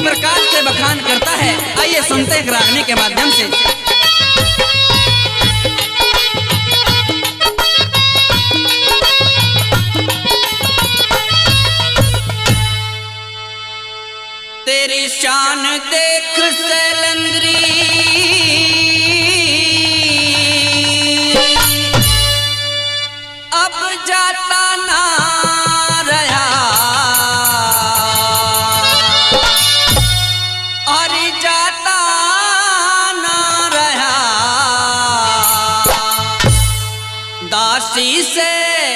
प्रकार से बखान करता है। आइए सुनते हैं रागनी के माध्यम से। तेरी शान देख सैलंद्री, अब जाता ना रहा, और जाता ना रहा। दासी से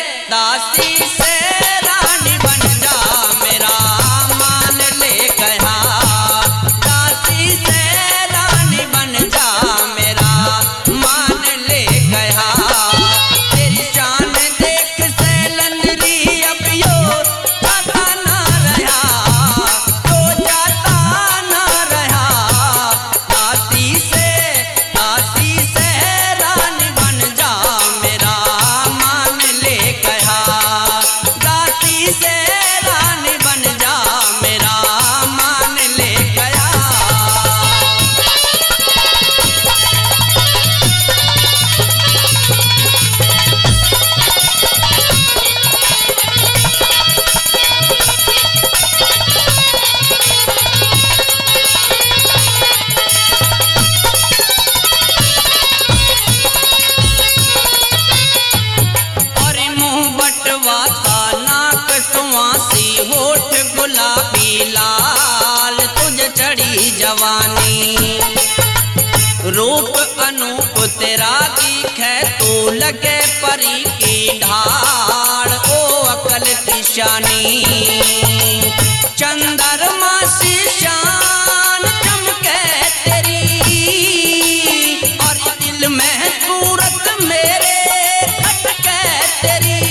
रानी बन जा मेरा मान ले गया। दासी से रानी बन जा मेरा मान ले गया। तेरी शान देख सैलंद्री, अब यो जाता ना रहा, यो जाता ना रहा। दासी से रानी बन जा मेरा मान ले गया। दासी से रानी बन जा मेरा मान ले गया। और मुंह बटवाता नाक सुवासी, होठ गुलाबी लाल, तुझे चढ़ी जवानी। रूप अनूप तेरा दिखे, तू लगे परी की ढाल, ओ अकल की शानी। चंद्रमा सी शान चमके तेरी, और दिल में सूरत मेरे खटके तेरी।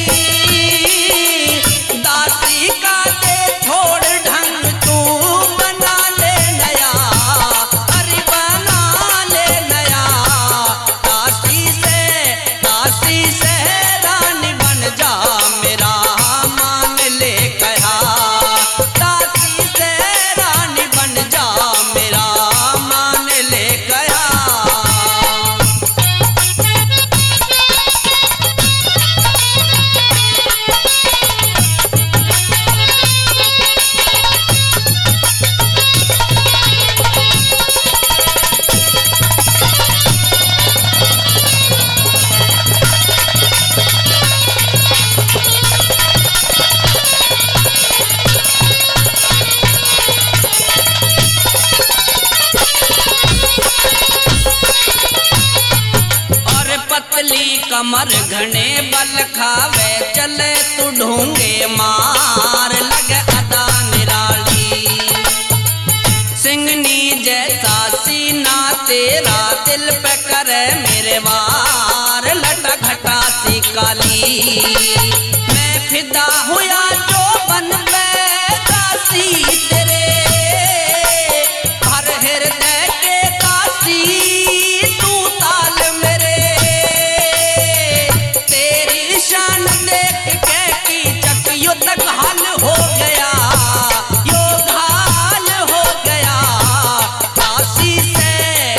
दासी का दे छोड़ ढंग, तू बना ले नया, अरे बना ले नया। दासी से रानी बन जा मेरा मान ले गया। दासी से रानी बन जा मेरा मान ले गया। और पतली कमर घने बल खावे, चले तू ढूंगे मार, लगे अदा निराली। सिंगनी जैसा सीना तेरा, दिल पे करे मेरे वार, लटा घटा सी काली। मैं फिदा हुआ जो बन पे दासी तेरे, हर हृदय के दासी तू ताल मेरे। तेरी शान देख के की चक यो तक हाल हो गया, यो हाल हो गया। दासी से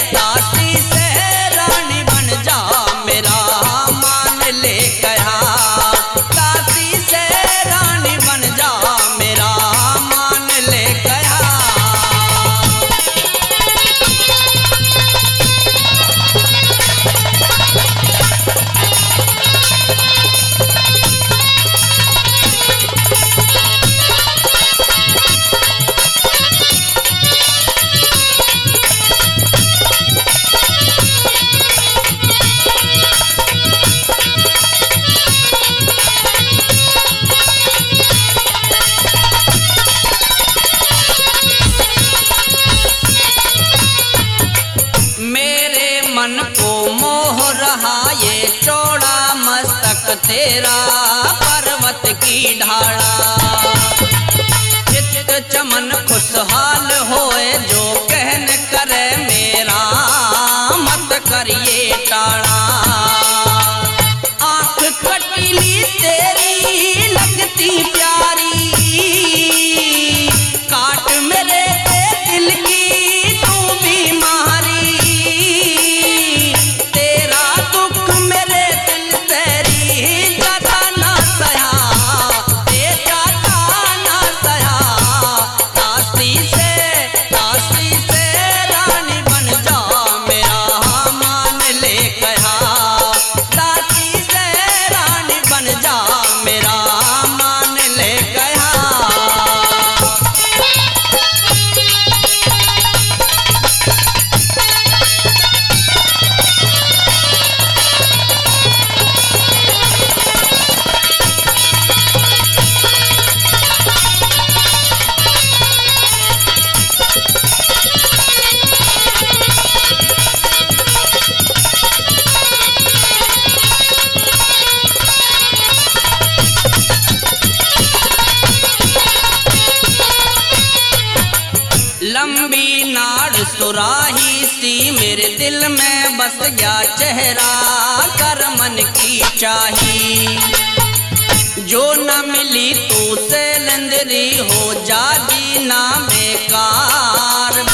रानी बन जा मेरा मान ले गया। दासी से रानी बन जा मेरा मान ले गया। मन को मोह रहा ये चौड़ा मस्तक तेरा, पर्वत की ढाला। चित चमन खुशहाल होए, जो कहन करे मेरा, मत करिए टाड़ा। आंख कटीली तेरी लगती प्यारी, काट मेरे दिल लंबी नाड़ सुराही सी, मेरे दिल में बस गया चेहरा, कर मन की चाही। जो न मिली तू से लंदरी, हो जागी ना बेकार,